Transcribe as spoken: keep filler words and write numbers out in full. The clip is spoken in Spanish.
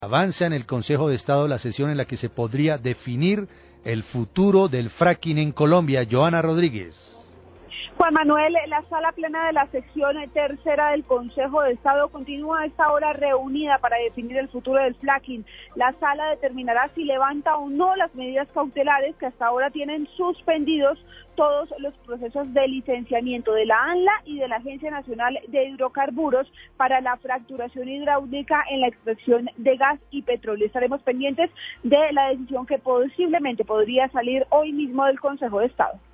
Avanza en el Consejo de Estado la sesión en la que se podría definir el futuro del fracking en Colombia. Joana Rodríguez. Juan Manuel, la sala plena de la sección tercera del Consejo de Estado continúa a esta hora reunida para definir el futuro del fracking. La sala determinará si levanta o no las medidas cautelares que hasta ahora tienen suspendidos todos los procesos de licenciamiento de la ANLA y de la Agencia Nacional de Hidrocarburos para la fracturación hidráulica en la extracción de gas y petróleo. Estaremos pendientes de la decisión que posiblemente podría salir hoy mismo del Consejo de Estado.